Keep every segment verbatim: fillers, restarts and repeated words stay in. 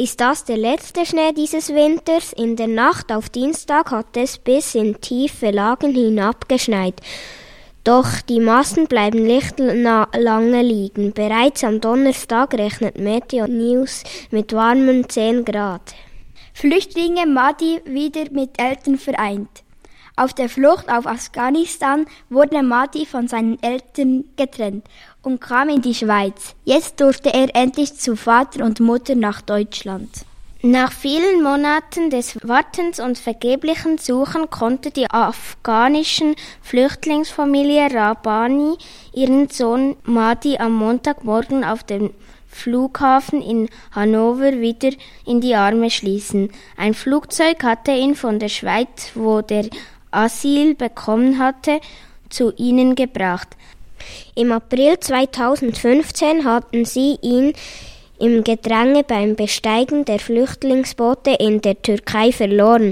ist das der letzte Schnee dieses Winters. In der Nacht auf Dienstag hat es bis in tiefe Lagen hinabgeschneit. Doch die Massen bleiben nicht na- lange liegen. Bereits am Donnerstag rechnet Meteo News mit warmen zehn Grad. Flüchtlinge Mahdi wieder mit Eltern vereint. Auf der Flucht auf Afghanistan wurde Mahdi von seinen Eltern getrennt und kam in die Schweiz. Jetzt durfte er endlich zu Vater und Mutter nach Deutschland. Nach vielen Monaten des Wartens und vergeblichen Suchen konnte die afghanische Flüchtlingsfamilie Rabbani ihren Sohn Mahdi am Montagmorgen auf dem Flughafen in Hannover wieder in die Arme schließen. Ein Flugzeug hatte ihn von der Schweiz, wo der Asyl bekommen hatte, zu ihnen gebracht. Im April zweitausendfünfzehn hatten sie ihn im Gedränge beim Besteigen der Flüchtlingsboote in der Türkei verloren.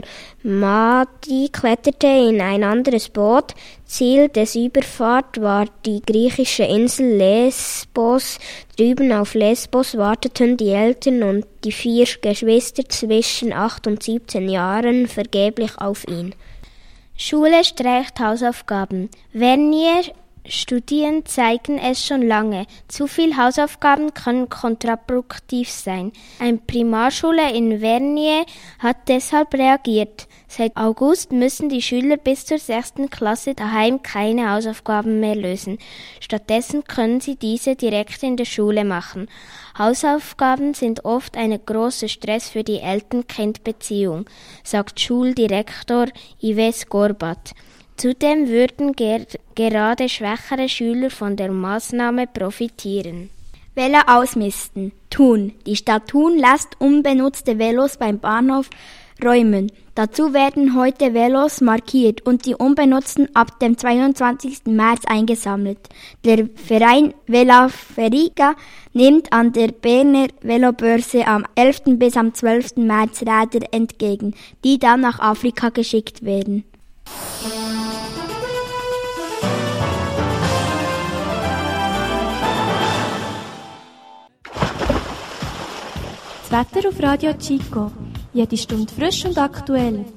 Mahdi kletterte in ein anderes Boot. Ziel des Überfahrt war die griechische Insel Lesbos. Drüben auf Lesbos warteten die Eltern und die vier Geschwister zwischen acht und siebzehn Jahren vergeblich auf ihn. Schule streicht Hausaufgaben. Vernier Studien zeigen es schon lange. Zu viel Hausaufgaben können kontraproduktiv sein. Eine Primarschule in Vernier hat deshalb reagiert. Seit August müssen die Schüler bis zur sechsten Klasse daheim keine Hausaufgaben mehr lösen. Stattdessen können sie diese direkt in der Schule machen. Hausaufgaben sind oft ein großer Stress für die Eltern-Kind-Beziehung, sagt Schuldirektor Yves Gorbat. Zudem würden ger- gerade schwächere Schüler von der Maßnahme profitieren. Velo ausmisten. Thun. Die Stadt Thun lässt unbenutzte Velos beim Bahnhof räumen. Dazu werden heute Velos markiert und die unbenutzten ab dem zweiundzwanzigsten März eingesammelt. Der Verein Velaferica nimmt an der Berner Velobörse am elften bis am zwölften März Räder entgegen, die dann nach Afrika geschickt werden. Das Wetter auf Radio Chico. Jede Stunde frisch und aktuell.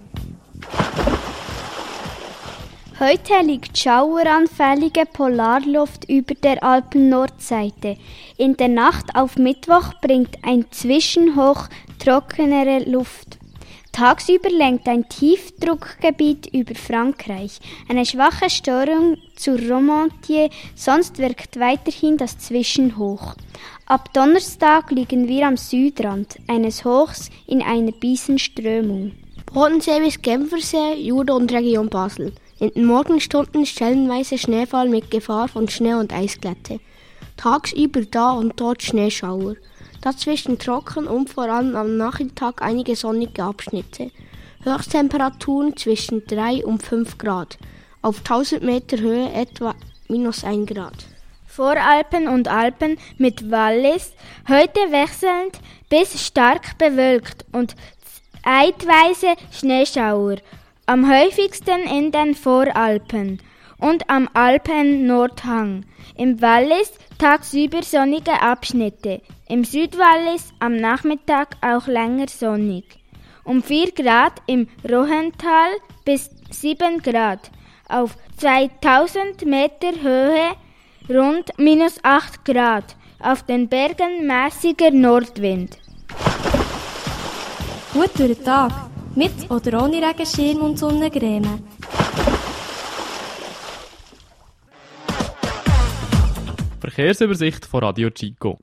Heute liegt schaueranfällige Polarluft über der Alpen-Nordseite. In der Nacht auf Mittwoch bringt ein Zwischenhoch trockenere Luft. Tagsüber lenkt ein Tiefdruckgebiet über Frankreich. Eine schwache Störung zur Romantie, sonst wirkt weiterhin das Zwischenhoch. Ab Donnerstag liegen wir am Südrand eines Hochs in einer Biesenströmung. Bodensee bis Genfersee, Jura und Region Basel. In den Morgenstunden stellenweise Schneefall mit Gefahr von Schnee- und Eisglätte. Tagsüber da und dort Schneeschauer. Dazwischen trocken und vor allem am Nachmittag einige sonnige Abschnitte. Höchsttemperaturen zwischen drei und fünf Grad. Auf tausend Meter Höhe etwa minus ein Grad. Voralpen und Alpen mit Wallis, heute wechselnd bis stark bewölkt und zeitweise Schneeschauer. Am häufigsten in den Voralpen und am Alpen-Nordhang. Im Wallis tagsüber sonnige Abschnitte. Im Südwallis am Nachmittag auch länger sonnig. Um vier Grad im Rohental bis sieben Grad. Auf zweitausend Meter Höhe rund minus acht Grad. Auf den Bergen mäßiger Nordwind. Gut durch den Tag. Mit oder ohne Regenschirm und Sonnencreme. Verkehrsübersicht von Radio Chico.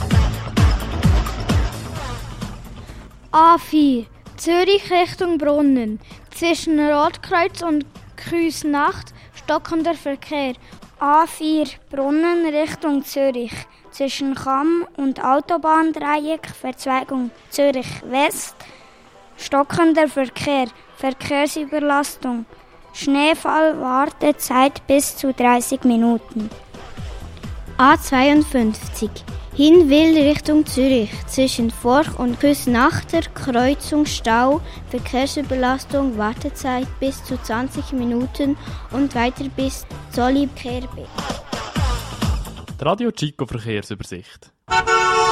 A vier Zürich Richtung Brunnen. Zwischen Rotkreuz und Küsnacht stockender Verkehr. A vier Brunnen Richtung Zürich. Zwischen Cham und Autobahndreieck Verzweigung Zürich West. Stockender Verkehr. Verkehrsüberlastung. Schneefall Wartezeit bis zu dreißig Minuten. A zweiundfünfzig Hinwil Richtung Zürich. Zwischen Forch und Küsnachter Kreuzung Stau. Verkehrsüberlastung Wartezeit bis zu zwanzig Minuten und weiter bis Zolli-Kerbeck. Radio Chico Verkehrsübersicht.